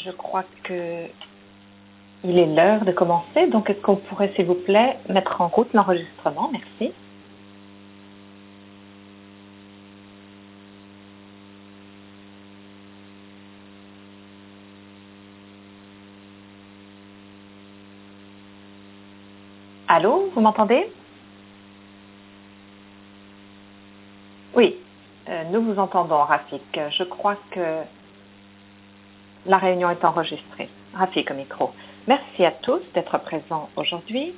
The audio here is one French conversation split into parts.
je crois que il est l'heure de commencer. Donc, est-ce qu'on pourrait, s'il vous plaît, mettre en route l'enregistrement? Merci. Allô, vous m'entendez? Oui, nous vous entendons, Rafik. Je crois que la réunion est enregistrée. Rafik au micro. Merci à tous d'être présents aujourd'hui.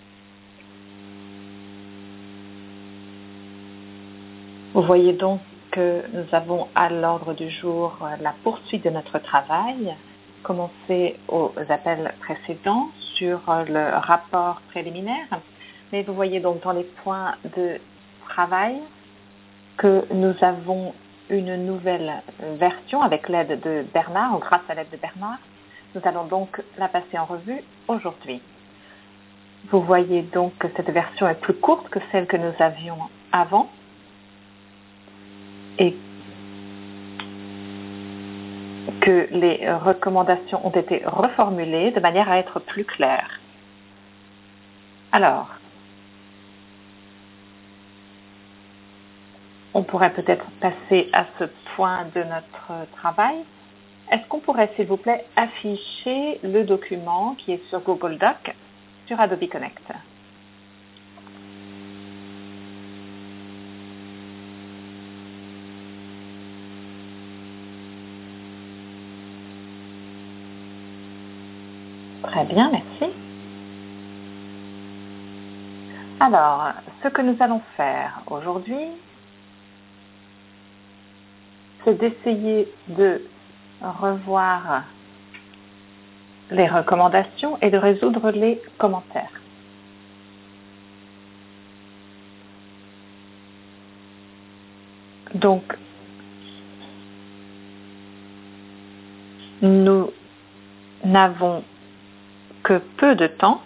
Vous voyez donc que nous avons à l'ordre du jour la poursuite de notre travail, commencé aux appels précédents sur le rapport préliminaire. Mais vous voyez donc dans les points de travail que nous avons une nouvelle version avec l'aide de Bernard, ou grâce à l'aide de Bernard. Nous allons donc la passer en revue aujourd'hui. Vous voyez donc que cette version est plus courte que celle que nous avions avant et que les recommandations ont été reformulées de manière à être plus claires. Alors, on pourrait peut-être passer à ce point de notre travail. Est-ce qu'on pourrait, s'il vous plaît, afficher le document qui est sur Google Doc sur Adobe Connect? Très bien, merci. Alors, ce que nous allons faire aujourd'hui, c'est d'essayer de revoir les recommandations et de résoudre les commentaires. Donc, nous n'avons que peu de temps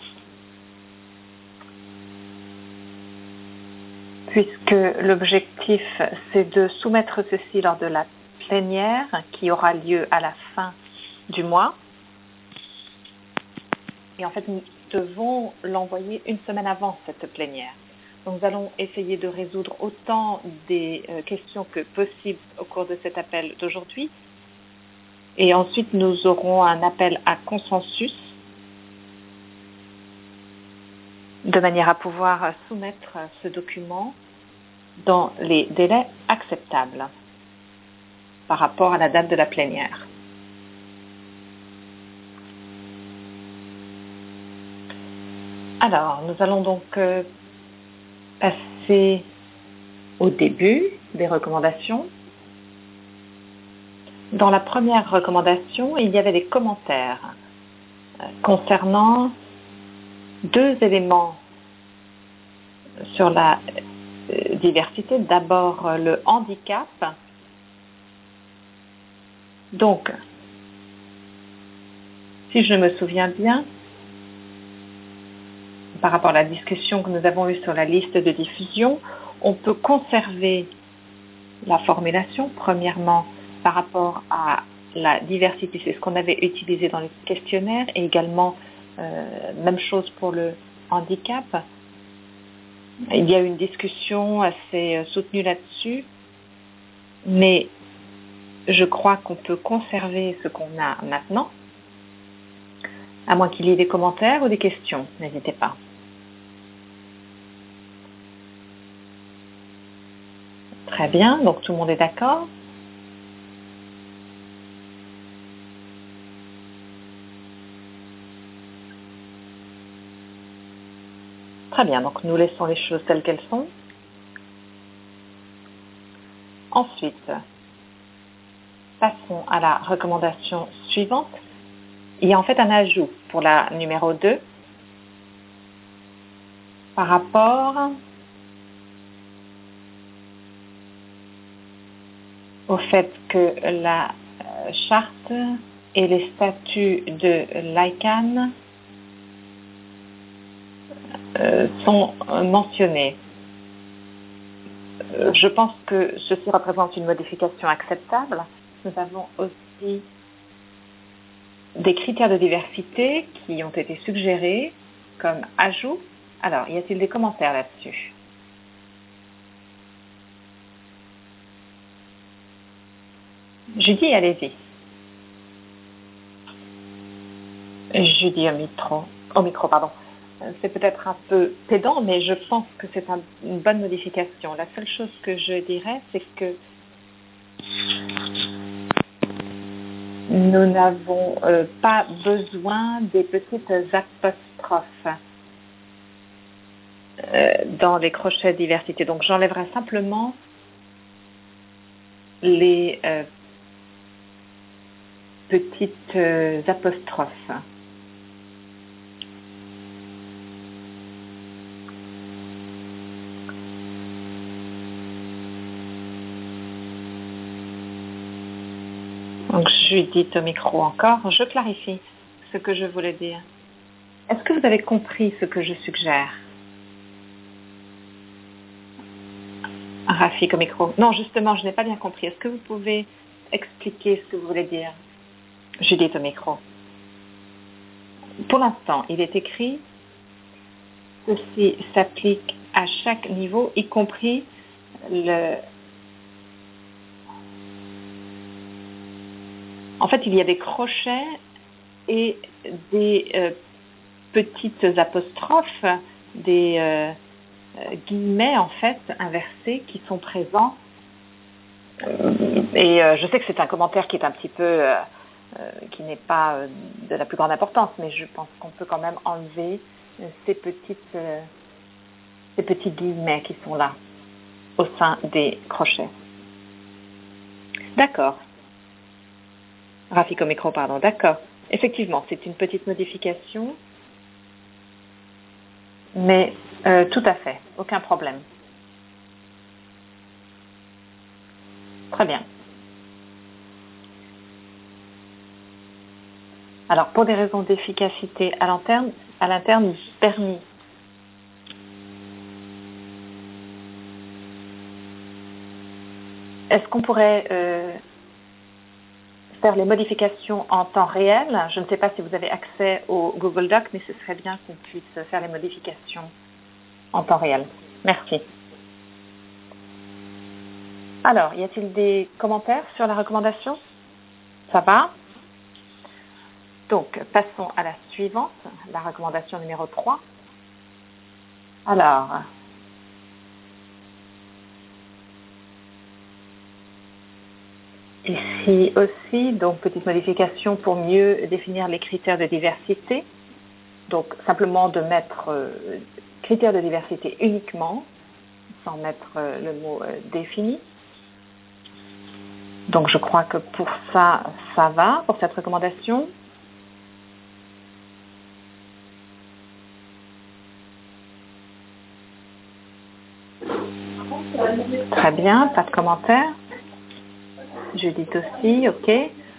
puisque l'objectif, c'est de soumettre ceci lors de la plénière qui aura lieu à la fin du mois. Et en fait, nous devons l'envoyer une semaine avant cette plénière. Donc, nous allons essayer de résoudre autant des questions que possible au cours de cet appel d'aujourd'hui. Et ensuite, nous aurons un appel à consensus de manière à pouvoir soumettre ce document dans les délais acceptables par rapport à la date de la plénière. Alors, nous allons donc passer au début des recommandations. Dans la première recommandation, il y avait des commentaires concernant deux éléments sur la diversité. D'abord, le handicap. Donc, si je me souviens bien, par rapport à la discussion que nous avons eue sur la liste de diffusion, on peut conserver la formulation, premièrement, par rapport à la diversité, c'est ce qu'on avait utilisé dans le questionnaire, et également, même chose pour le handicap. Il y a eu une discussion assez soutenue là-dessus, mais je crois qu'on peut conserver ce qu'on a maintenant, à moins qu'il y ait des commentaires ou des questions, n'hésitez pas. Très bien, donc tout le monde est d'accord. Très bien, donc nous laissons les choses telles qu'elles sont. Ensuite, passons à la recommandation suivante. Il y a en fait un ajout pour la numéro 2 par rapport au fait que la charte et les statuts de l'ICANN sont mentionnés. Je pense que ceci représente une modification acceptable. Nous avons aussi des critères de diversité qui ont été suggérés comme ajout. Alors, y a-t-il des commentaires là-dessus? Judy, allez-y. Judy au micro, pardon. C'est peut-être un peu pédant, mais je pense que c'est une bonne modification. La seule chose que je dirais, c'est que nous n'avons pas besoin des petites apostrophes dans les crochets diversité. Donc, j'enlèverai simplement les petites apostrophes. Donc, Judith au micro encore. Je clarifie ce que je voulais dire. Est-ce que vous avez compris ce que je suggère? Rafik au micro. Non, justement, je n'ai pas bien compris. Est-ce que vous pouvez expliquer ce que vous voulez dire? Judith au micro. Pour l'instant, il est écrit « Ceci s'applique à chaque niveau, y compris le... » En fait, il y a des crochets et des petites apostrophes, des guillemets, en fait, inversés qui sont présents. Et je sais que c'est un commentaire qui est un petit peu... qui n'est pas de la plus grande importance, mais je pense qu'on peut quand même enlever ces petits guillemets qui sont là, au sein des crochets. D'accord. Rafik au micro, pardon. D'accord. Effectivement, c'est une petite modification, mais tout à fait, aucun problème. Très bien. Alors, pour des raisons d'efficacité à l'interne, permis. Est-ce qu'on pourrait faire les modifications en temps réel? Je ne sais pas si vous avez accès au Google Doc, mais ce serait bien qu'on puisse faire les modifications en temps réel. Merci. Alors, y a-t-il des commentaires sur la recommandation? Ça va? Donc, passons à la suivante, la recommandation numéro 3. Alors, ici aussi, donc petite modification pour mieux définir les critères de diversité. Donc, simplement de mettre critères de diversité uniquement, sans mettre le mot défini. Donc, je crois que pour ça, ça va, pour cette recommandation. Très bien, pas de commentaires. Judith aussi, ok.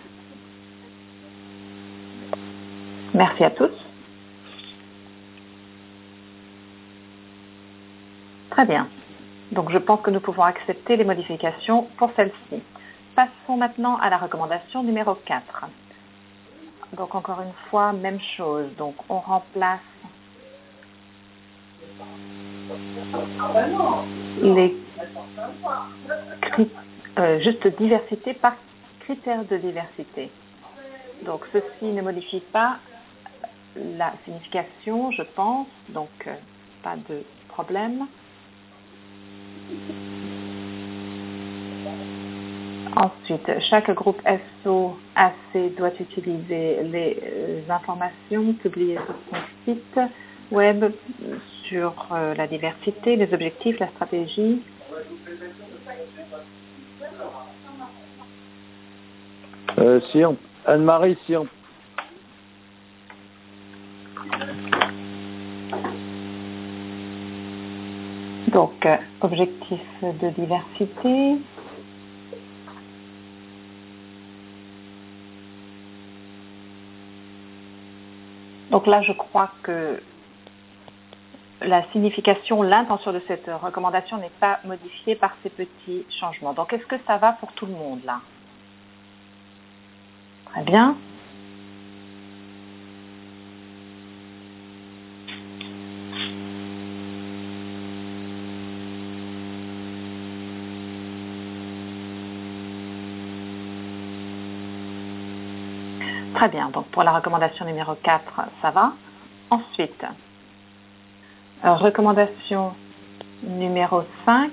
Merci à tous. Très bien. Donc, je pense que nous pouvons accepter les modifications pour celle-ci. Passons maintenant à la recommandation numéro 4. Donc, encore une fois, même chose. Donc, on remplace les juste diversité par critères de diversité. Donc, ceci ne modifie pas la signification, je pense. Donc, pas de problème. Ensuite, chaque groupe SOAC doit utiliser les informations publiées sur son site web sur la diversité, les objectifs, la stratégie. Anne-Marie, Donc, objectif de diversité. Donc là, je crois que la signification, l'intention de cette recommandation n'est pas modifiée par ces petits changements. Donc, est-ce que ça va pour tout le monde là? Très bien. Très bien, donc pour la recommandation numéro 4, ça va. Ensuite, recommandation numéro 5,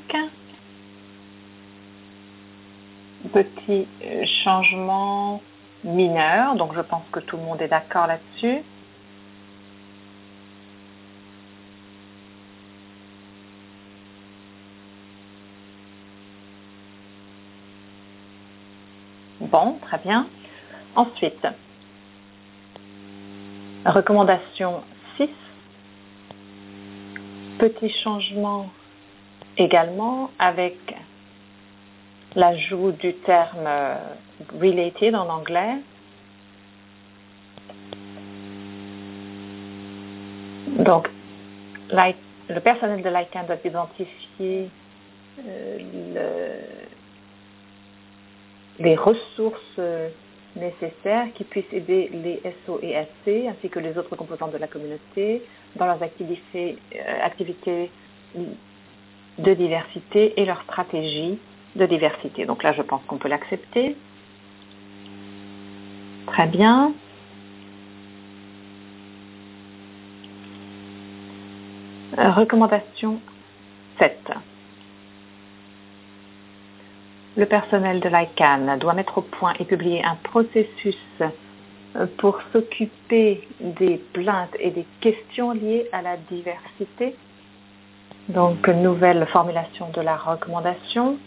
petit changement mineur, donc je pense que tout le monde est d'accord là-dessus. Bon, très bien. Ensuite, recommandation 6, petit changement également avec l'ajout du terme related en anglais. Donc, le personnel de l'ICANN doit identifier les ressources nécessaires qui puissent aider les SO et SC ainsi que les autres composants de la communauté dans leurs activités de diversité et leurs stratégies de diversité. Donc là, je pense qu'on peut l'accepter. Très bien. Recommandation 7. Le personnel de l'ICANN doit mettre au point et publier un processus pour s'occuper des plaintes et des questions liées à la diversité. Donc, nouvelle formulation de la recommandation.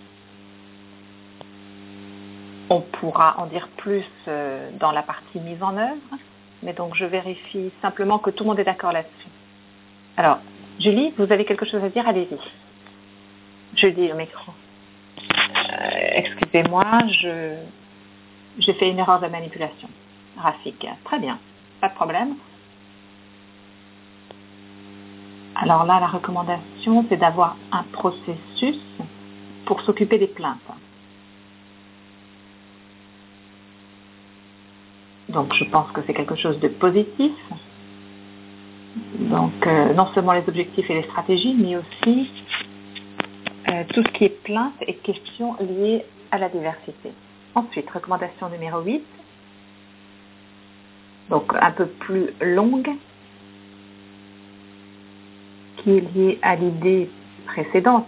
On pourra en dire plus dans la partie mise en œuvre, mais donc je vérifie simplement que tout le monde est d'accord là-dessus. Alors, Julie, vous avez quelque chose à dire? Allez-y. Julie, au micro. Excusez-moi, j'ai fait une erreur de manipulation. Rafik, très bien, pas de problème. Alors là, la recommandation, c'est d'avoir un processus pour s'occuper des plaintes. Donc, je pense que c'est quelque chose de positif. Donc, non seulement les objectifs et les stratégies, mais aussi tout ce qui est plainte et questions liées à la diversité. Ensuite, recommandation numéro 8, donc un peu plus longue, qui est liée à l'idée précédente.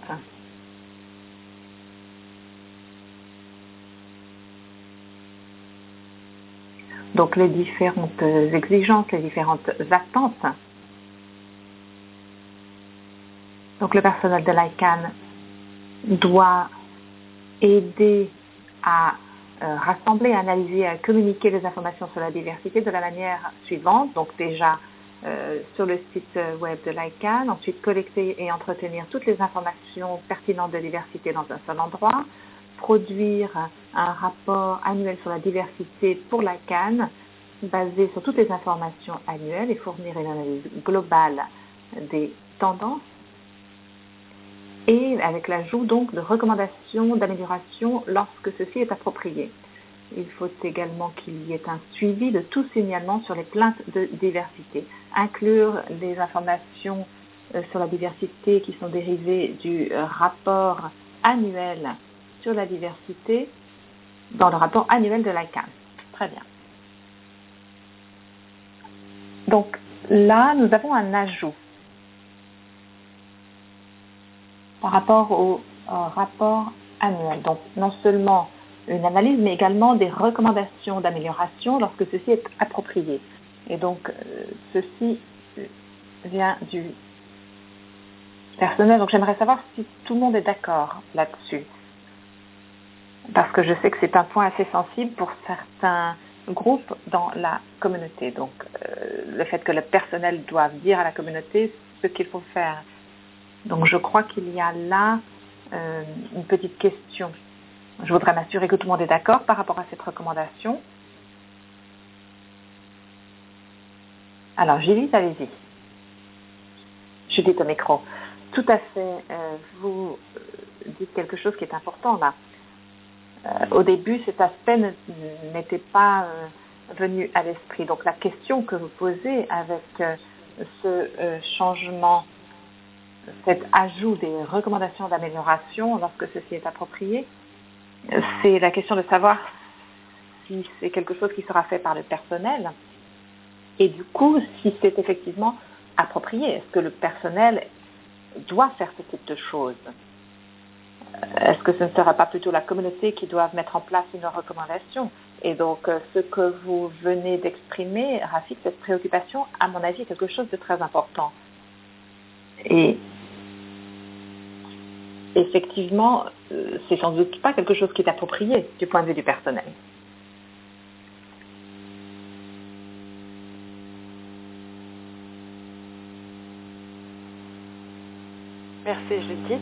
Donc, les différentes exigences, les différentes attentes. Donc, le personnel de l'ICANN doit aider à rassembler, à analyser, à communiquer les informations sur la diversité de la manière suivante. Donc déjà sur le site web de l'ICANN, ensuite collecter et entretenir toutes les informations pertinentes de diversité dans un seul endroit, produire un rapport annuel sur la diversité pour l'ICANN basé sur toutes les informations annuelles et fournir une analyse globale des tendances, et avec l'ajout donc de recommandations d'amélioration lorsque ceci est approprié. Il faut également qu'il y ait un suivi de tout signalement sur les plaintes de diversité, inclure les informations sur la diversité qui sont dérivées du rapport annuel sur la diversité dans le rapport annuel de l'ICANN. Très bien. Donc là, nous avons un ajout par rapport au rapport annuel. Donc, non seulement une analyse, mais également des recommandations d'amélioration lorsque ceci est approprié. Et donc, ceci vient du personnel. Donc, j'aimerais savoir si tout le monde est d'accord là-dessus. Parce que je sais que c'est un point assez sensible pour certains groupes dans la communauté. Donc, le fait que le personnel doive dire à la communauté ce qu'il faut faire. Donc, je crois qu'il y a là une petite question. Je voudrais m'assurer que tout le monde est d'accord par rapport à cette recommandation. Alors, Judith, allez-y. Judith au micro. Tout à fait. Vous dites quelque chose qui est important là. Au début, cet aspect n'était pas venu à l'esprit. Donc, la question que vous posez avec ce changement, cet ajout des recommandations d'amélioration lorsque ceci est approprié, c'est la question de savoir si c'est quelque chose qui sera fait par le personnel et du coup, si c'est effectivement approprié. Est-ce que le personnel doit faire ce type de choses? Est-ce que ce ne sera pas plutôt la communauté qui doit mettre en place une recommandation? Et donc, ce que vous venez d'exprimer, Rafik, cette préoccupation, à mon avis, est quelque chose de très important. Et effectivement, c'est sans doute pas quelque chose qui est approprié du point de vue du personnel. Merci Judith.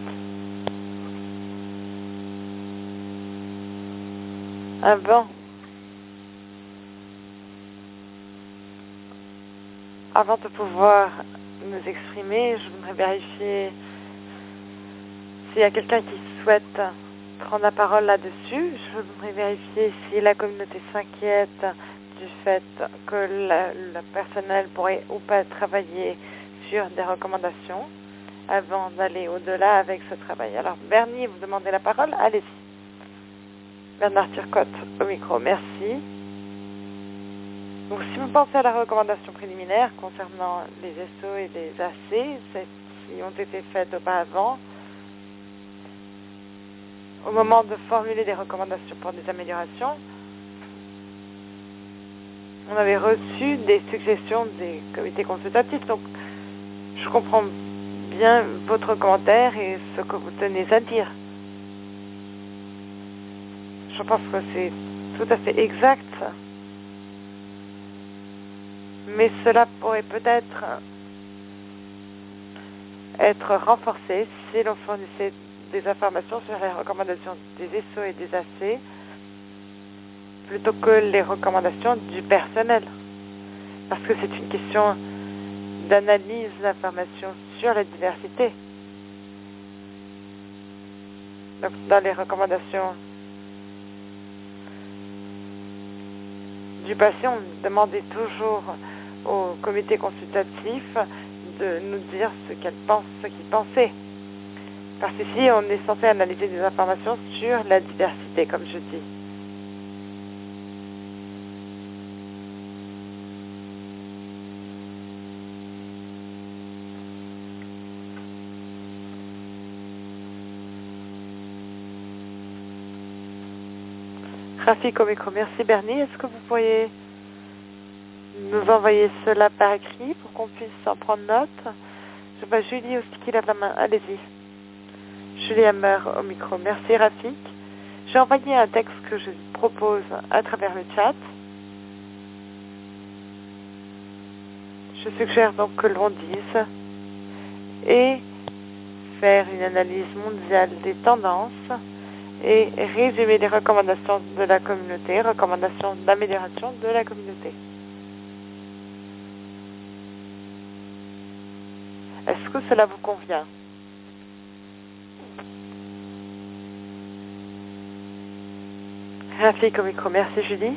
Avant de pouvoir nous exprimer, je voudrais vérifier s'il y a quelqu'un qui souhaite prendre la parole là-dessus. Je voudrais vérifier si la communauté s'inquiète du fait que le personnel pourrait ou pas travailler sur des recommandations avant d'aller au-delà avec ce travail. Alors, Bernie, vous demandez la parole? Allez-y. Bernard Turcotte, au micro, merci. Donc, si vous pensez à la recommandation préliminaire concernant les SO et les AC, celles qui ont été faites auparavant, au moment de formuler des recommandations pour des améliorations, on avait reçu des suggestions des comités consultatifs. Donc, je comprends bien votre commentaire et ce que vous tenez à dire. Je pense que c'est tout à fait exact. Mais cela pourrait peut-être être renforcé si l'on fournissait des informations sur les recommandations des SO et des AC plutôt que les recommandations du personnel. Parce que c'est une question d'analyse d'informations sur la diversité. Donc, dans les recommandations du patient, on demandait toujours au comité consultatif de nous dire ce qu'il pensait. Parce qu'ici, on est censé analyser des informations sur la diversité, comme je dis. Rafik au micro. Merci Bernie. Est-ce que vous pourriez nous envoyer cela par écrit pour qu'on puisse en prendre note? Je vois Julie aussi qui lève la main. Allez-y. Julie Hammer au micro. Merci Rafik. J'ai envoyé un texte que je propose à travers le chat. Je suggère donc que l'on dise et faire une analyse mondiale des tendances et résumer les recommandations de la communauté, recommandations d'amélioration de la communauté. Est-ce que cela vous convient? Rafik au micro. Merci Julie.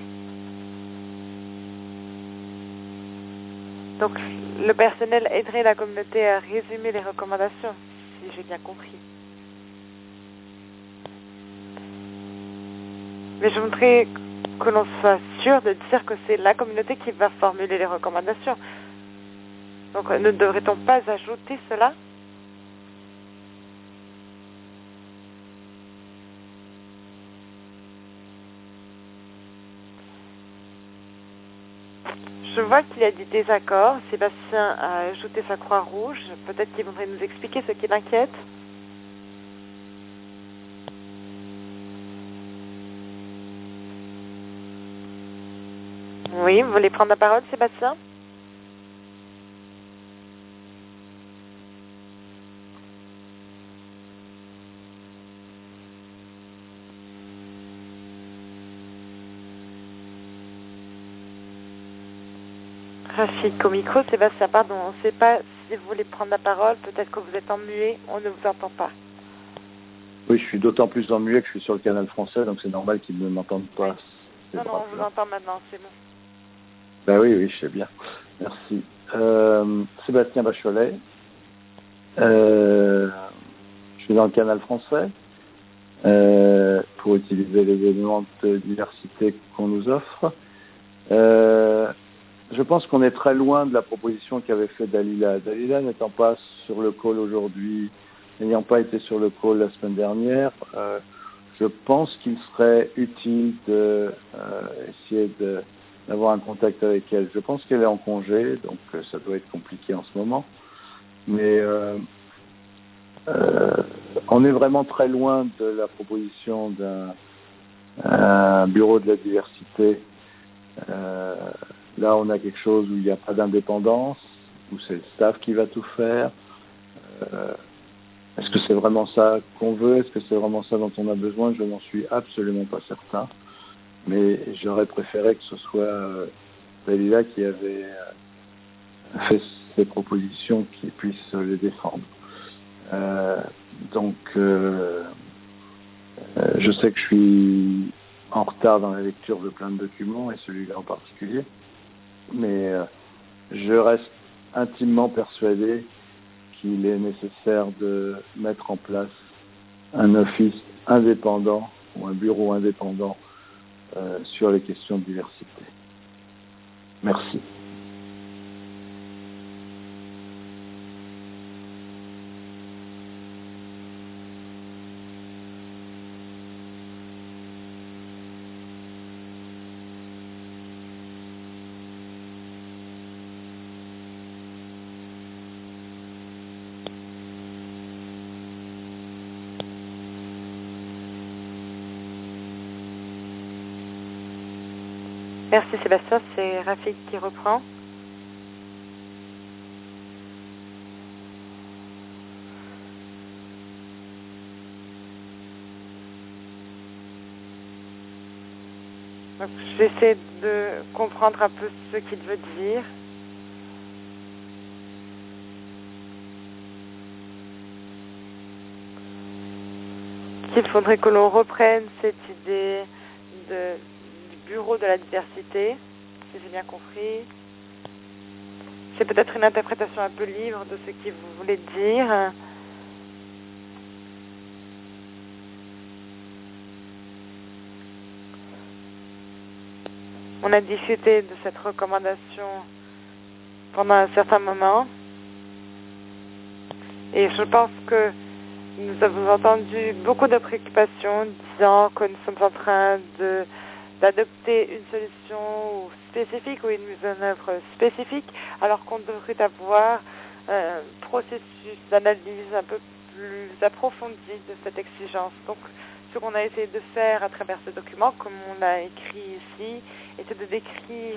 Donc, le personnel aiderait la communauté à résumer les recommandations, si j'ai bien compris. Mais je voudrais que l'on soit sûr de dire que c'est la communauté qui va formuler les recommandations. Donc, ne devrait-on pas ajouter cela? Je vois qu'il y a des désaccords. Sébastien a ajouté sa croix rouge. Peut-être qu'il voudrait nous expliquer ce qui l'inquiète. Oui, vous voulez prendre la parole, Sébastien? Rafik au micro. Sébastien, pardon, on ne sait pas si vous voulez prendre la parole. Peut-être que vous êtes en muet, on ne vous entend pas. Oui, je suis d'autant plus en muet que je suis sur le canal français, donc c'est normal qu'ils ne m'entendent pas. Oui. Non, on vous entend maintenant, c'est bon. Ben oui, je sais bien. Merci. Sébastien Bachelet. Je suis dans le canal français. pour utiliser les éléments de diversité qu'on nous offre. Je pense qu'on est très loin de la proposition qu'avait fait Dalila. Dalila n'étant pas sur le call aujourd'hui, n'ayant pas été sur le call la semaine dernière, je pense qu'il serait utile de essayer d'avoir un contact avec elle. Je pense qu'elle est en congé, donc ça doit être compliqué en ce moment. Mais on est vraiment très loin de la proposition d'un bureau de la diversité. Là, on a quelque chose où il n'y a pas d'indépendance, où c'est le staff qui va tout faire. Est-ce que c'est vraiment ça qu'on veut? Est-ce que c'est vraiment ça dont on a besoin? Je n'en suis absolument pas certain. Mais j'aurais préféré que ce soit Dalila qui avait fait ces propositions, qui puisse les défendre. Donc, je sais que je suis en retard dans la lecture de plein de documents, et celui-là en particulier. Mais je reste intimement persuadé qu'il est nécessaire de mettre en place un office indépendant ou un bureau indépendant sur les questions de diversité. Merci. Merci Sébastien, c'est Rafik qui reprend. Donc, j'essaie de comprendre un peu ce qu'il veut dire. Qu'il faudrait que l'on reprenne cette idée du bureau de la diversité, si j'ai bien compris. C'est peut-être une interprétation un peu libre de ce qu'il voulait dire. On a discuté de cette recommandation pendant un certain moment. Et je pense que nous avons entendu beaucoup de préoccupations disant que nous sommes en train d'adopter une solution spécifique ou une mise en œuvre spécifique, alors qu'on devrait avoir un processus d'analyse un peu plus approfondi de cette exigence. Donc, ce qu'on a essayé de faire à travers ce document, comme on l'a écrit ici, était de décrire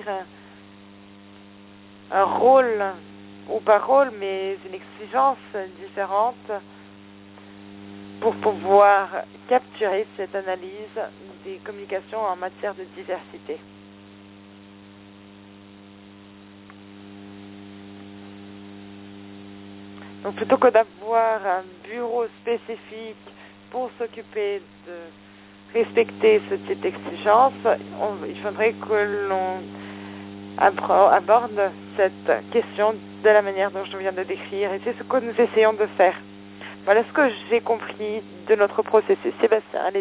un rôle, ou pas rôle, mais une exigence différente pour pouvoir capturer cette analyse des communications en matière de diversité. Donc plutôt que d'avoir un bureau spécifique pour s'occuper de respecter ce type d'exigence, il faudrait que l'on aborde cette question de la manière dont je viens de décrire, et c'est ce que nous essayons de faire. Voilà ce que j'ai compris de notre processus. Sébastien, allez-y.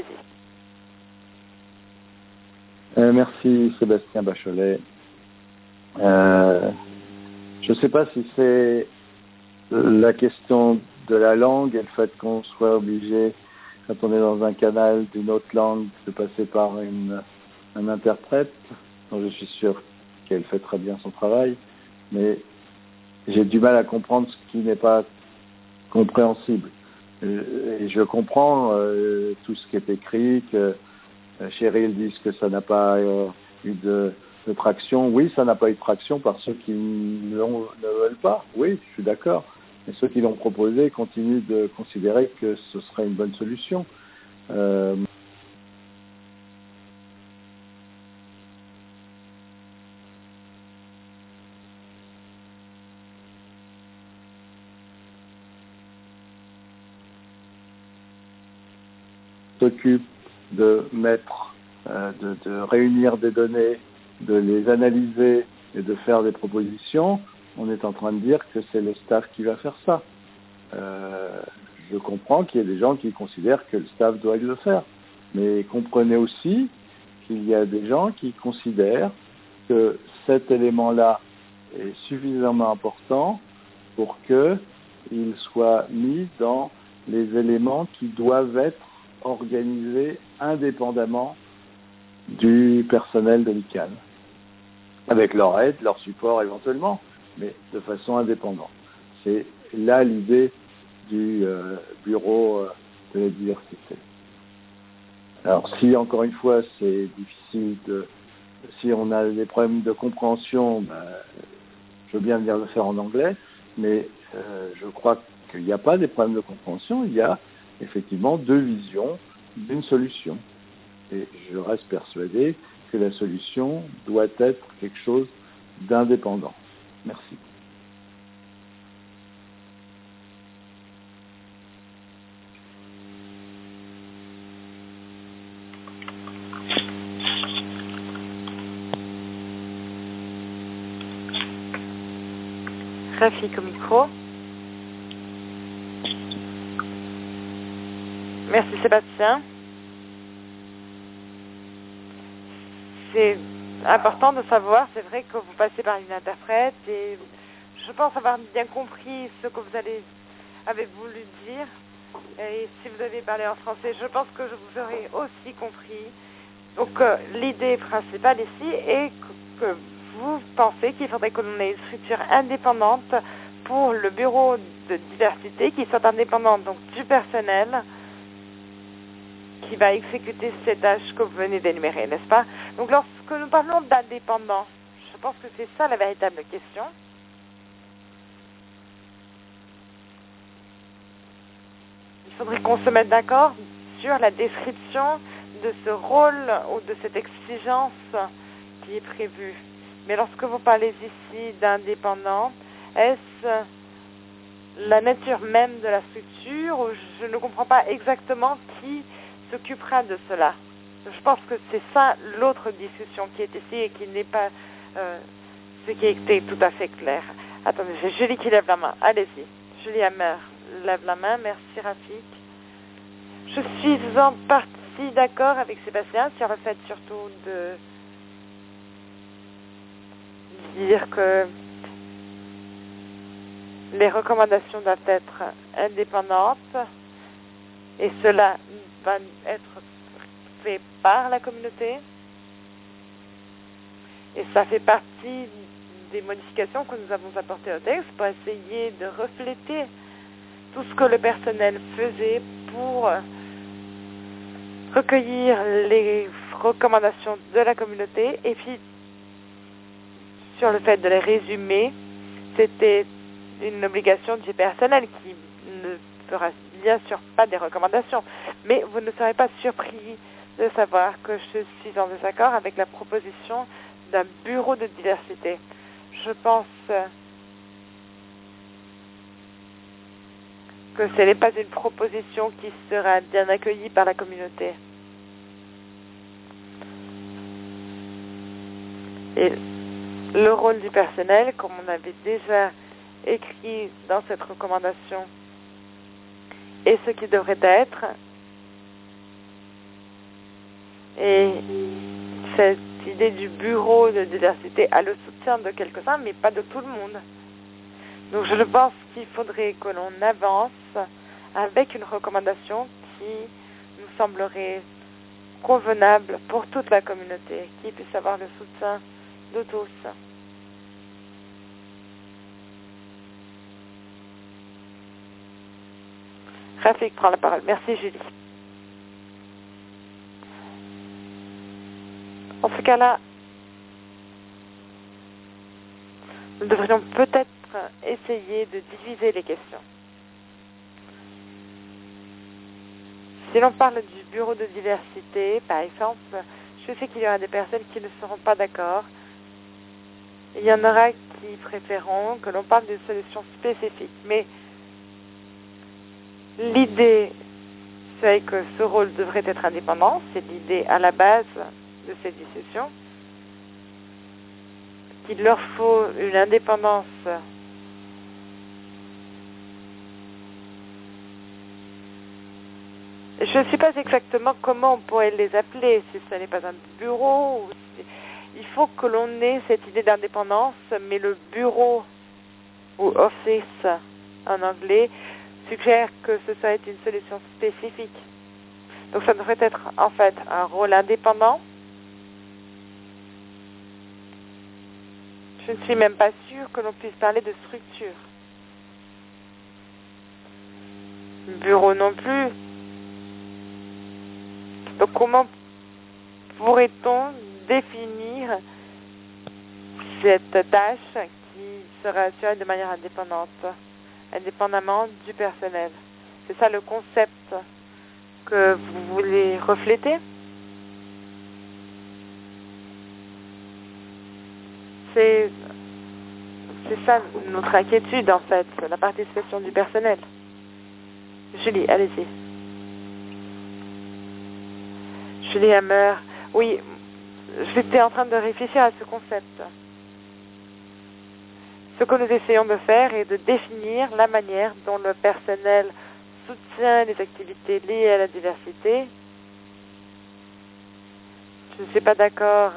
Merci Sébastien Bachelet. Je ne sais pas si c'est la question de la langue et le fait qu'on soit obligé, quand on est dans un canal d'une autre langue, de passer par un interprète, dont je suis sûr qu'elle fait très bien son travail, mais j'ai du mal à comprendre ce qui n'est pas compréhensible. Et je comprends tout ce qui est écrit, que Cheryl dise que ça n'a pas eu de traction. Oui, ça n'a pas eu de traction par ceux qui ne veulent pas. Oui, je suis d'accord. Mais ceux qui l'ont proposé continuent de considérer que ce serait une bonne solution. S'occupe de mettre, de réunir des données, de les analyser et de faire des propositions, on est en train de dire que c'est le staff qui va faire ça. je comprends qu'il y a des gens qui considèrent que le staff doit le faire. Mais comprenez aussi qu'il y a des gens qui considèrent que cet élément-là est suffisamment important pour qu'il soit mis dans les éléments qui doivent être organisés indépendamment du personnel de l'ICANN, avec leur aide, leur support éventuellement, mais de façon indépendante. C'est là l'idée du bureau de la diversité. Alors si, encore une fois, c'est difficile si on a des problèmes de compréhension, je veux bien venir le faire en anglais, mais je crois qu'il n'y a pas des problèmes de compréhension, il y a effectivement deux visions d'une solution. Et je reste persuadé que la solution doit être quelque chose d'indépendant. Merci. Rafik au micro. Merci Sébastien. C'est important de savoir, c'est vrai que vous passez par une interprète et je pense avoir bien compris ce que vous avez voulu dire. Et si vous avez parlé en français, je pense que je vous aurais aussi compris. Donc l'idée principale ici est que vous pensez qu'il faudrait que l'on ait une structure indépendante pour le bureau de diversité qui soit indépendante donc du personnel qui va exécuter ces tâches que vous venez d'énumérer, n'est-ce pas? Donc lorsque nous parlons d'indépendant, je pense que c'est ça la véritable question. Il faudrait qu'on se mette d'accord sur la description de ce rôle ou de cette exigence qui est prévue. Mais lorsque vous parlez ici d'indépendant, est-ce la nature même de la structure ou je ne comprends pas exactement qui s'occupera de cela? Je pense que c'est ça l'autre discussion qui est ici et qui n'est pas ce qui était tout à fait clair. Attendez, j'ai Julie qui lève la main. Allez-y. Julie Hammer lève la main. Merci Rafik. Je suis en partie d'accord avec Sébastien sur le fait surtout de dire que les recommandations doivent être indépendantes et cela va être fait par la communauté et ça fait partie des modifications que nous avons apportées au texte pour essayer de refléter tout ce que le personnel faisait pour recueillir les recommandations de la communauté et puis sur le fait de les résumer, c'était une obligation du personnel qui ne fera bien sûr pas des recommandations. Mais vous ne serez pas surpris de savoir que je suis en désaccord avec la proposition d'un bureau de diversité. Je pense que ce n'est pas une proposition qui sera bien accueillie par la communauté. Et le rôle du personnel, comme on avait déjà écrit dans cette recommandation, est ce qui devrait être. Et cette idée du bureau de diversité a le soutien de quelques-uns, mais pas de tout le monde. Donc je pense qu'il faudrait que l'on avance avec une recommandation qui nous semblerait convenable pour toute la communauté, qui puisse avoir le soutien de tous. Rafik prend la parole. Merci Julie. En ce cas-là, nous devrions peut-être essayer de diviser les questions. Si l'on parle du bureau de diversité, par exemple, je sais qu'il y aura des personnes qui ne seront pas d'accord. Il y en aura qui préféreront que l'on parle d'une solution spécifique. Mais l'idée, c'est que ce rôle devrait être indépendant. C'est l'idée à la base de cette discussion. Qu'il leur faut une indépendance Je ne sais pas exactement comment on pourrait les appeler, si ce n'est pas un bureau. Il faut que l'on ait cette idée d'indépendance, mais le bureau ou office en anglais suggère que ce soit une solution spécifique. Donc ça devrait être en fait un rôle indépendant. Je ne suis même pas sûre que l'on puisse parler de structure. Bureau non plus. Donc comment pourrait-on définir cette tâche qui sera assurée de manière indépendante, indépendamment du personnel? C'est ça le concept que vous voulez refléter? C'est ça notre inquiétude en fait, la participation du personnel. Julie, allez-y. Julie Hammer, oui, j'étais en train de réfléchir à ce concept. Ce que nous essayons de faire est de définir la manière dont le personnel soutient les activités liées à la diversité. Je ne suis pas d'accord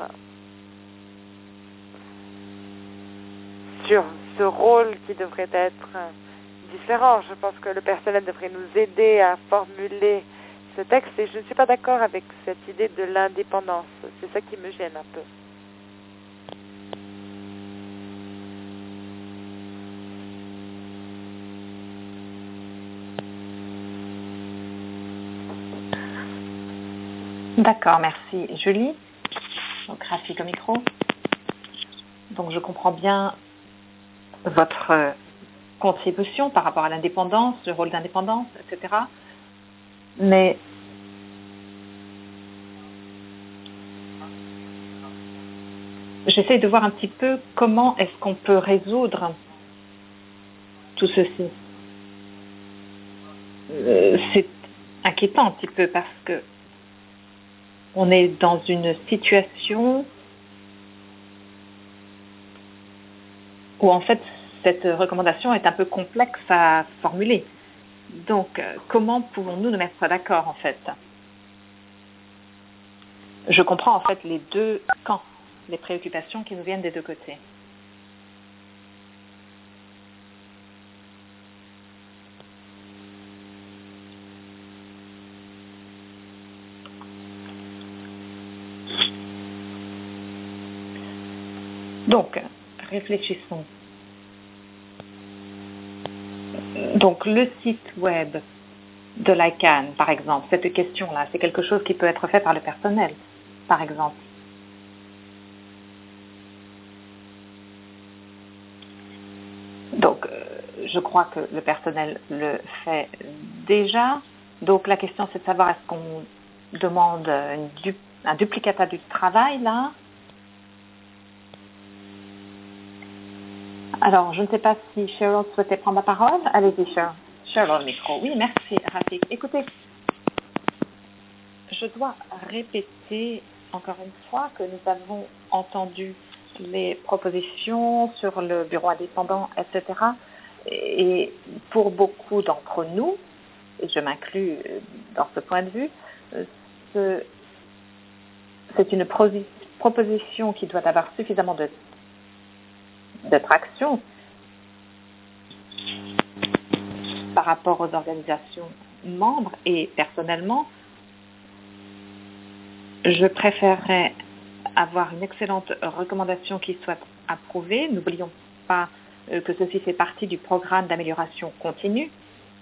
sur ce rôle qui devrait être différent. Je pense que le personnel devrait nous aider à formuler ce texte et je ne suis pas d'accord avec cette idée de l'indépendance. C'est ça qui me gêne un peu. D'accord, merci. Julie, donc Rafik au micro. Donc je comprends bien votre contribution par rapport à l'indépendance, le rôle d'indépendance, etc. Mais j'essaie de voir un petit peu comment est-ce qu'on peut résoudre tout ceci. C'est inquiétant un petit peu parce que on est dans une situation où en fait cette recommandation est un peu complexe à formuler. Donc, comment pouvons-nous nous mettre d'accord en fait? Je comprends en fait les deux camps, les préoccupations qui nous viennent des deux côtés. Donc, réfléchissons. Donc, le site web de l'ICANN, par exemple, cette question-là, c'est quelque chose qui peut être fait par le personnel, par exemple. Donc, je crois que le personnel le fait déjà. Donc, la question, c'est de savoir est-ce qu'on demande un duplicata du travail, là? Alors, je ne sais pas si Cheryl souhaitait prendre la parole. Allez-y, Cheryl. Cheryl, micro. Oui, merci, Rafik. Écoutez, je dois répéter encore une fois que nous avons entendu les propositions sur le bureau indépendant, etc. Et pour beaucoup d'entre nous, et je m'inclus dans ce point de vue, c'est une proposition qui doit avoir suffisamment de traction par rapport aux organisations membres et personnellement, je préférerais avoir une excellente recommandation qui soit approuvée. N'oublions pas que ceci fait partie du programme d'amélioration continue.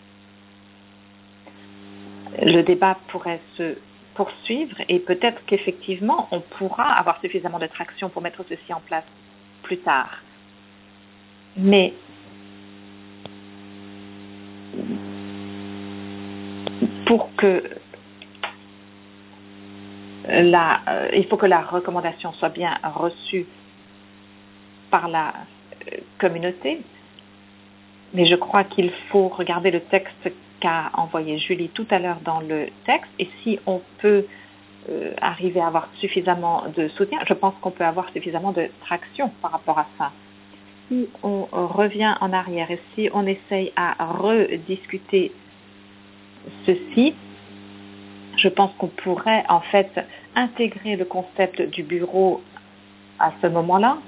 Le débat pourrait se poursuivre et peut-être qu'effectivement on pourra avoir suffisamment de traction pour mettre ceci en place plus tard. Mais pour que il faut que la recommandation soit bien reçue par la communauté, mais je crois qu'il faut regarder le texte qu'a envoyé Julie tout à l'heure dans le texte, et si on peut arriver à avoir suffisamment de soutien, je pense qu'on peut avoir suffisamment de traction par rapport à ça. Si on revient en arrière et si on essaye à rediscuter ceci, Je pense qu'on pourrait en fait intégrer le concept du bureau à ce moment-là.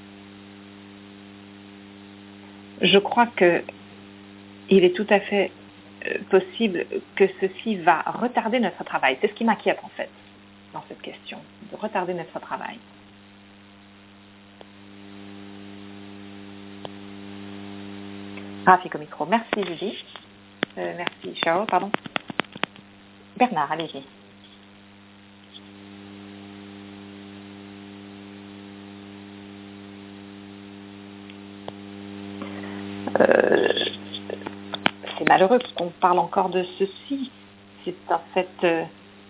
Je crois que il est tout à fait possible que ceci va retarder notre travail. C'est ce qui m'inquiète en fait dans cette question, de retarder notre travail. Rafik au micro. Merci Julie. Merci Cheryl, pardon. Bernard, allez-y. C'est malheureux qu'on parle encore de ceci. C'est en fait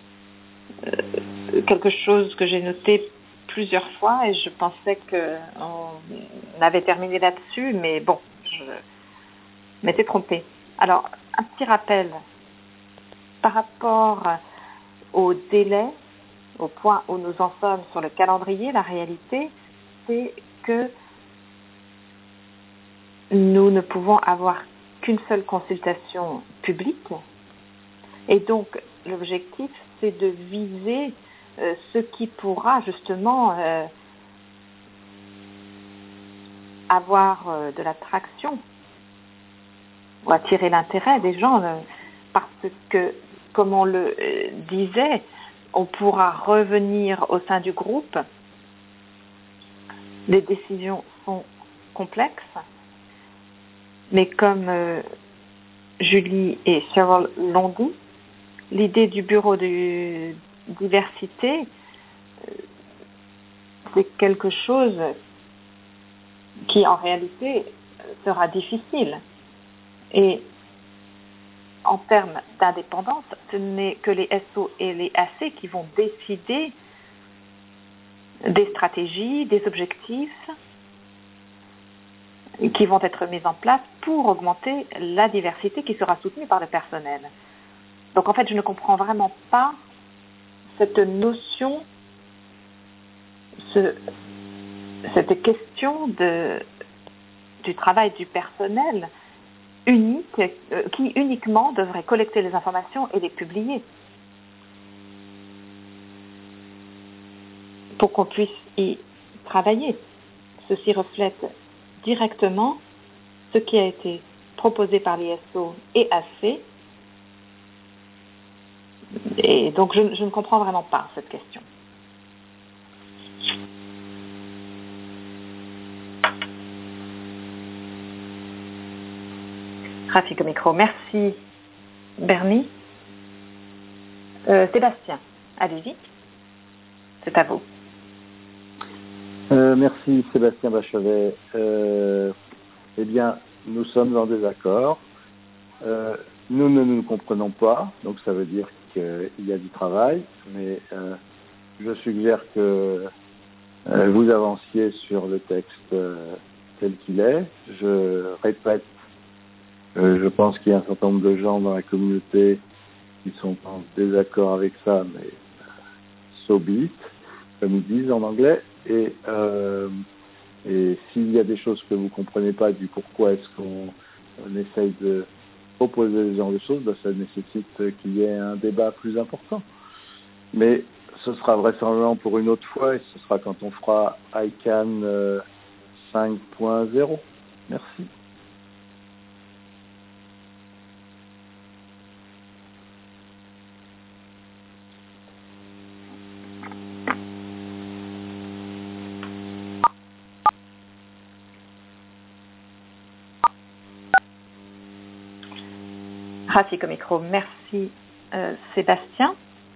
quelque chose que j'ai noté plusieurs fois et je pensais qu'on avait terminé là-dessus, mais bon, je m'étais trompée. Alors, un petit rappel par rapport au délai, au point où nous en sommes sur le calendrier, la réalité, c'est que nous ne pouvons avoir qu'une seule consultation publique. Et donc, l'objectif, c'est de viser ce qui pourra justement avoir de l'attraction ou attirer l'intérêt des gens parce que, comme on le disait, on pourra revenir au sein du groupe. Les décisions sont complexes, mais comme Julie et Cheryl l'ont dit, l'idée du bureau de diversité, c'est quelque chose qui en réalité sera difficile. Et en termes d'indépendance, ce n'est que les SO et les AC qui vont décider des stratégies, des objectifs qui vont être mis en place pour augmenter la diversité qui sera soutenue par le personnel. Donc en fait, je ne comprends vraiment pas cette notion, cette question du travail du personnel unique, qui uniquement devrait collecter les informations et les publier pour qu'on puisse y travailler. Ceci reflète directement ce qui a été proposé par l'ISO et AC. Et donc, je ne comprends vraiment pas cette question. Rafik au micro. Merci, Bernie. Sébastien, allez-y. C'est à vous. Merci, Sébastien Bachelet. Eh bien, nous sommes en désaccord. Nous ne nous comprenons pas, donc ça veut dire qu'il y a du travail, mais je suggère que vous avanciez sur le texte tel qu'il est. Je répète, je pense qu'il y a un certain nombre de gens dans la communauté qui sont en désaccord avec ça, mais so be it, comme ils disent en anglais. Et s'il y a des choses que vous ne comprenez pas du pourquoi est-ce qu'on essaye de proposer ce genre de choses, ça nécessite qu'il y ait un débat plus important. Mais ce sera vraisemblablement pour une autre fois et ce sera quand on fera ICANN 5.0. Merci. Rafik au micro. Merci, Sébastien.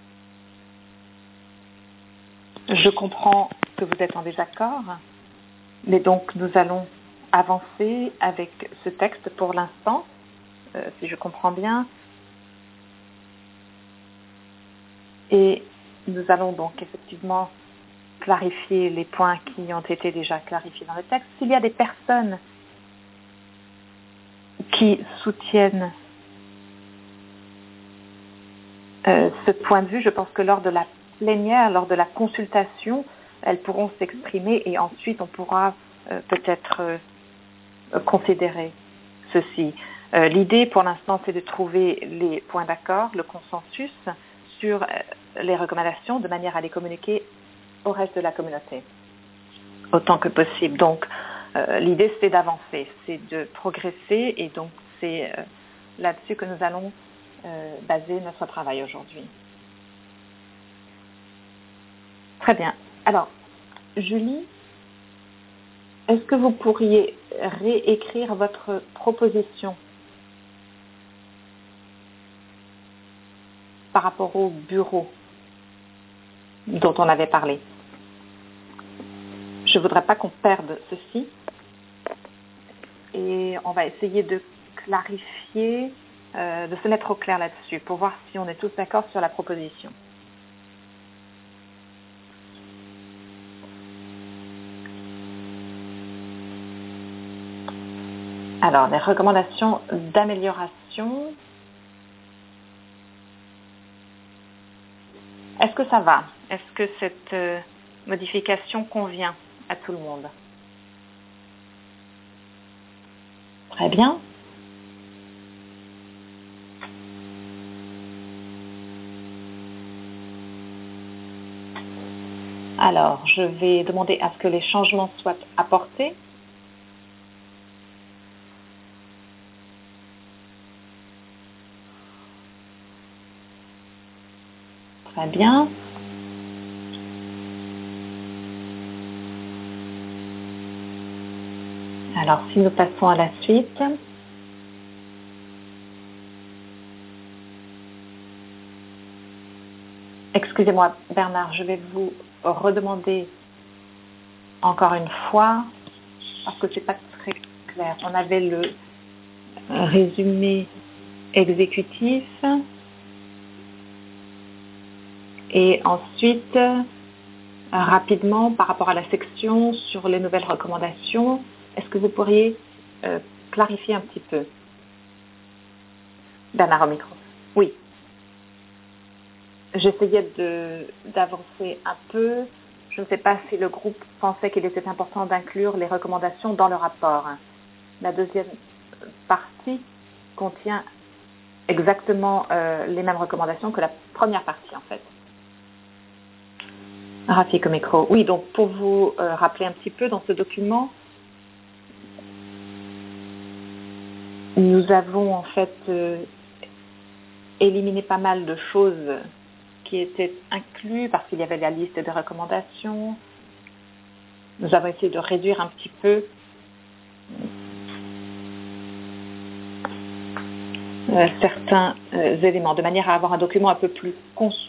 Je comprends que vous êtes en désaccord, mais donc nous allons avancer avec ce texte pour l'instant, si je comprends bien. Et nous allons donc effectivement clarifier les points qui ont été déjà clarifiés dans le texte. S'il y a des personnes qui soutiennent ce point de vue, je pense que lors de la plénière, lors de la consultation, elles pourront s'exprimer et ensuite on pourra peut-être considérer ceci. L'idée pour l'instant c'est de trouver les points d'accord, le consensus sur les recommandations de manière à les communiquer au reste de la communauté, autant que possible. Donc, l'idée, c'est d'avancer, c'est de progresser, et donc c'est là-dessus que nous allons baser notre travail aujourd'hui. Très bien. Alors, Julie, est-ce que vous pourriez réécrire votre proposition par rapport au bureau dont on avait parlé? Je ne voudrais pas qu'on perde ceci et on va essayer de clarifier, de se mettre au clair là-dessus pour voir si on est tous d'accord sur la proposition. Alors, les recommandations d'amélioration. Est-ce que ça va? Est-ce que cette modification convient à tout le monde? Très bien. Alors, je vais demander à ce que les changements soient apportés. Très bien. Alors, si nous passons à la suite. Excusez-moi, Bernard, je vais vous redemander encore une fois, parce que ce n'est pas très clair. On avait le résumé exécutif et ensuite, rapidement, par rapport à la section sur les nouvelles recommandations, est-ce que vous pourriez clarifier un petit peu? Bernard au micro. Oui. J'essayais d'avancer un peu. Je ne sais pas si le groupe pensait qu'il était important d'inclure les recommandations dans le rapport. La deuxième partie contient exactement les mêmes recommandations que la première partie, en fait. Rafik au micro. Oui, donc pour vous rappeler un petit peu, dans ce document, nous avons en fait éliminé pas mal de choses qui étaient incluses parce qu'il y avait la liste des recommandations. Nous avons essayé de réduire un petit peu certains éléments, de manière à avoir un document un peu plus concis.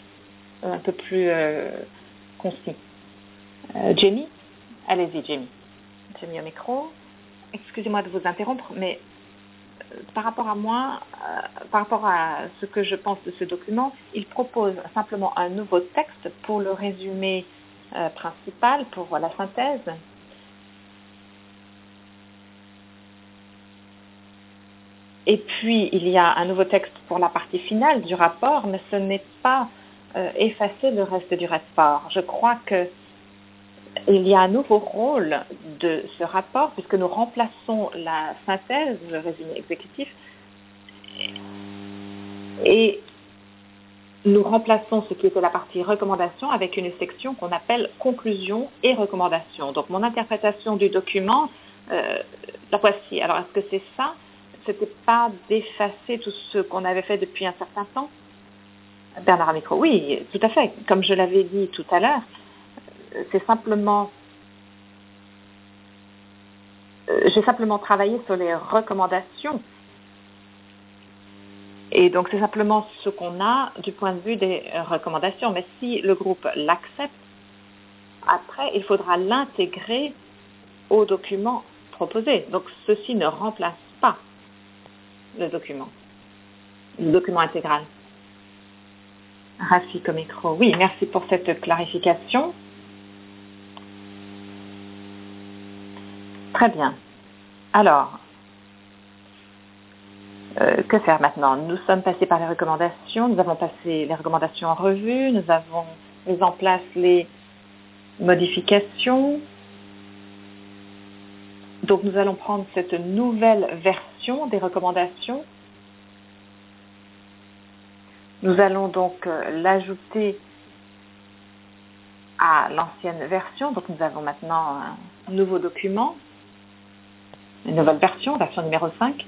Jamie, allez-y, Jamie. Jamie au micro. Excusez-moi de vous interrompre, mais par rapport à moi, par rapport à ce que je pense de ce document, il propose simplement un nouveau texte pour le résumé principal, pour la synthèse. Et puis, il y a un nouveau texte pour la partie finale du rapport, mais ce n'est pas effacer le reste du rapport. Je crois qu'il y a un nouveau rôle de ce rapport, puisque nous remplaçons la synthèse, le résumé exécutif, et nous remplaçons ce qui était la partie recommandation avec une section qu'on appelle conclusion et recommandation. Donc, mon interprétation du document, la voici. Alors, est-ce que c'est ça? Ce n'était pas d'effacer tout ce qu'on avait fait depuis un certain temps? Bernard Micro, oui, tout à fait. Comme je l'avais dit tout à l'heure, c'est simplement... j'ai simplement travaillé sur les recommandations. Et donc, c'est simplement ce qu'on a du point de vue des recommandations. Mais si le groupe l'accepte, après, il faudra l'intégrer au document proposé. Donc, ceci ne remplace pas le document intégral. Rafik au micro. Oui, merci pour cette clarification. Très bien. Alors, que faire maintenant? Nous sommes passés par les recommandations, nous avons passé les recommandations en revue, nous avons mis en place les modifications. Donc, nous allons prendre cette nouvelle version des recommandations. Nous allons donc l'ajouter à l'ancienne version. Donc nous avons maintenant un nouveau document, une nouvelle version numéro 5,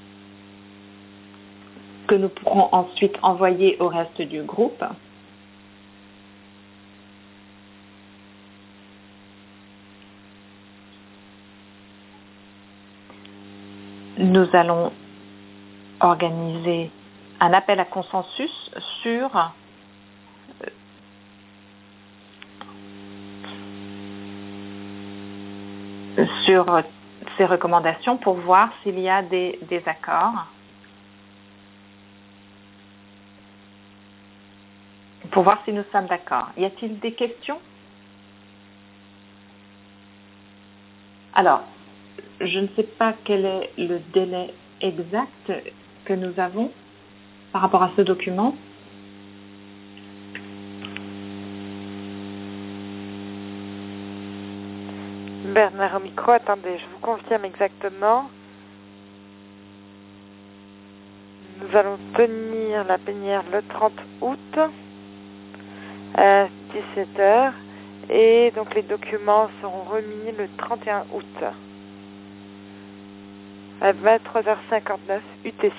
que nous pourrons ensuite envoyer au reste du groupe. Nous allons organiser un appel à consensus sur ces recommandations pour voir s'il y a des désaccords, pour voir si nous sommes d'accord. Y a-t-il des questions? Alors, je ne sais pas quel est le délai exact que nous avons par rapport à ce document. Bernard au micro, attendez, je vous confirme exactement. Nous allons tenir la plénière le 30 août à 17h et donc les documents seront remis le 31 août à 23h59 UTC.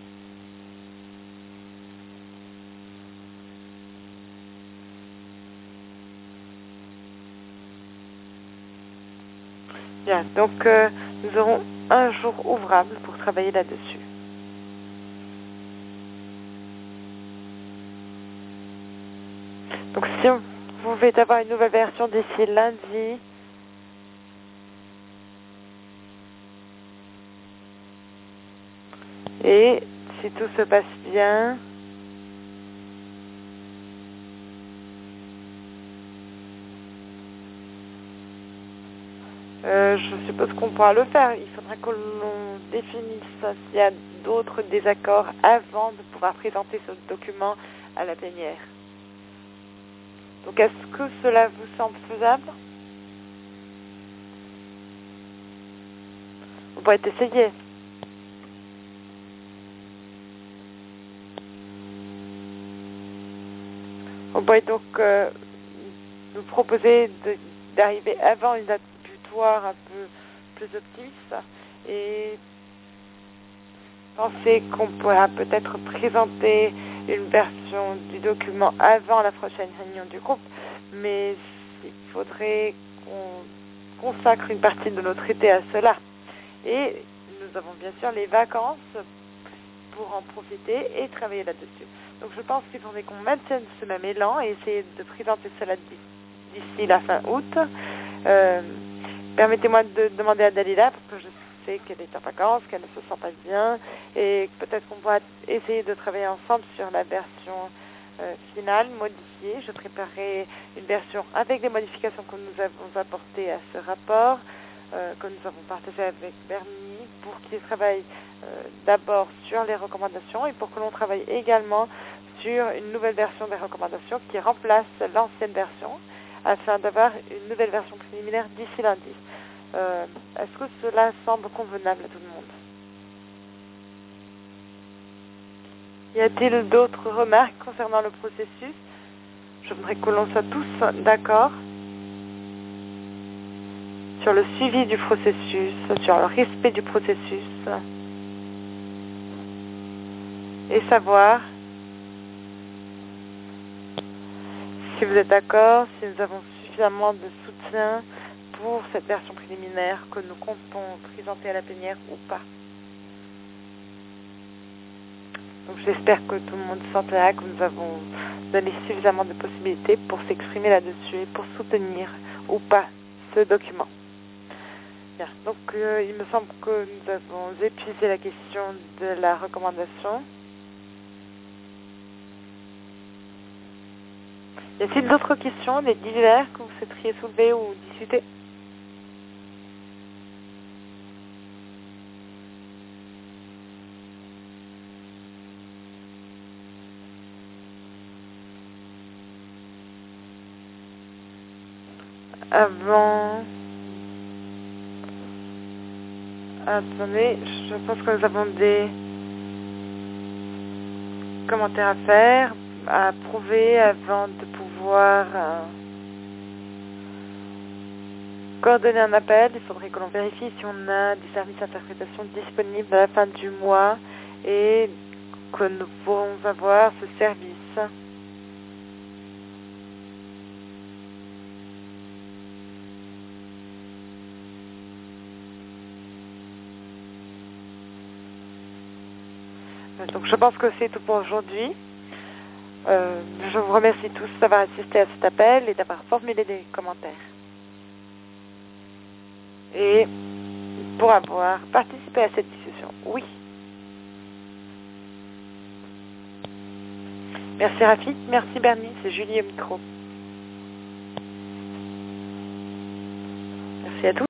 Bien, donc nous aurons un jour ouvrable pour travailler là-dessus. Donc si vous pouvez avoir une nouvelle version d'ici lundi, et si tout se passe bien, je suppose qu'on pourra le faire. Il faudra que l'on définisse s'il y a d'autres désaccords avant de pouvoir présenter ce document à la plénière. Donc est-ce que cela vous semble faisable? On pourrait essayer. On pourrait donc nous proposer d'arriver avant une date butoir un peu plus optimiste et penser qu'on pourra peut-être présenter une version du document avant la prochaine réunion du groupe, mais il faudrait qu'on consacre une partie de notre été à cela. Et nous avons bien sûr les vacances pour en profiter et travailler là-dessus. Donc je pense qu'il faudrait qu'on maintienne ce même élan et essayer de présenter cela d'ici la fin août. Permettez-moi de demander à Dalila, parce que je sais qu'elle est en vacances, qu'elle ne se sent pas bien, et peut-être qu'on pourra essayer de travailler ensemble sur la version finale, modifiée. Je préparerai une version avec les modifications que nous avons apportées à ce rapport, que nous avons partagé avec Bernie, pour qu'il travaille d'abord sur les recommandations et pour que l'on travaille également sur une nouvelle version des recommandations qui remplace l'ancienne version, afin d'avoir une nouvelle version préliminaire d'ici lundi. Est-ce que cela semble convenable à tout le monde? Y a-t-il d'autres remarques concernant le processus? Je voudrais que l'on soit tous d'accord sur le suivi du processus, sur le respect du processus, et savoir si vous êtes d'accord, si nous avons suffisamment de soutien pour cette version préliminaire que nous comptons présenter à la plénière ou pas. Donc j'espère que tout le monde sentira que nous avons donné suffisamment de possibilités pour s'exprimer là-dessus et pour soutenir ou pas ce document. Bien. Donc il me semble que nous avons épuisé la question de la recommandation. Y a-t-il d'autres questions, des divers que vous souhaiteriez soulever ou discuter? Attendez, je pense que nous avons des commentaires à faire, à prouver avant de pouvoir coordonner un appel. Il faudrait que l'on vérifie si on a des services d'interprétation disponibles à la fin du mois et que nous pourrons avoir ce service. Donc je pense que c'est tout pour aujourd'hui. Je vous remercie tous d'avoir assisté à cet appel et d'avoir formulé des commentaires. Et pour avoir participé à cette discussion. Oui. Merci Rafik, merci Bernie, c'est Julie au micro. Merci à tous.